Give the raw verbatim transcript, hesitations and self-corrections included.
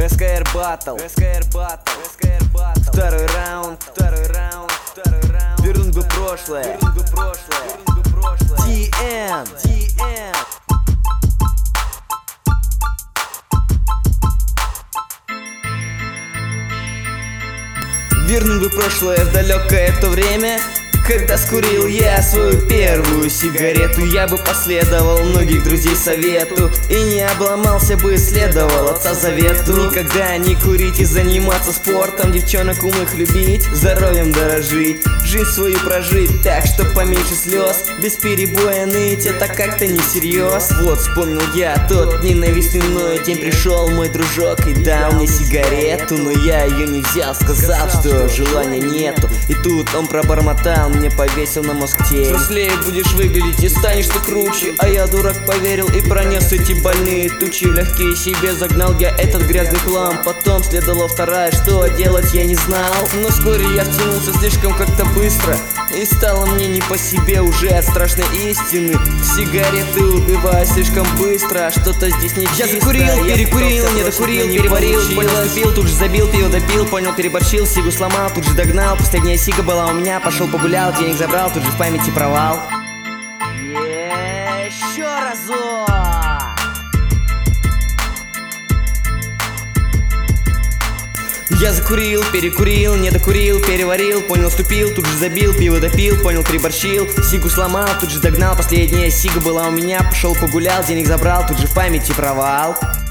СКР Battle, СКР Battle, СКР Battle. Второй раунд, второй раунд, второй раунд. Вернуть бы прошлое, вернуть бы прошлое, вернуть бы прошлое. ди эм, ди эм. Вернуть бы прошлое в далекое то время, когда скурил я свою первую сигарету. Я бы последовал многих друзей совету и не обломался бы, следовал отца завету. Никогда не курить и заниматься спортом, девчонок умных любить, здоровьем дорожить, жизнь свою прожить так, чтоб поменьше слез, без перебоя ныть, это как-то не всерьез. Вот вспомнил я тот ненавистный мною день, пришел мой дружок и дал мне сигарету, но я ее не взял, сказал, что желания нету. И тут он пробормотал, мне повесил на мозг тень: взрослее будешь выглядеть и станешь ты круче. А я, дурак, поверил и пронес эти больные тучи. Легкие себе загнал я этот грязный хлам. Потом следовала вторая, что делать я не знал. Но вскоре я втянулся слишком как-то быстро, и стало мне не по себе уже от страшной истины. Сигареты убиваю слишком быстро, что-то здесь не чисто. Я закурил, я перекурил, не докурил, переварил, понял, забил, тут же забил, пиво допил, понял, переборщил, сигу сломал, тут же догнал. Последняя сига была у меня, пошел погулял, денег забрал, тут же в памяти провал. Еще разок. Я закурил, перекурил, не докурил, переварил, понял, ступил, тут же забил, пиво допил, понял, переборщил, сигу сломал, тут же догнал. Последняя сига была у меня, пошел погулял, денег забрал, тут же в памяти провал.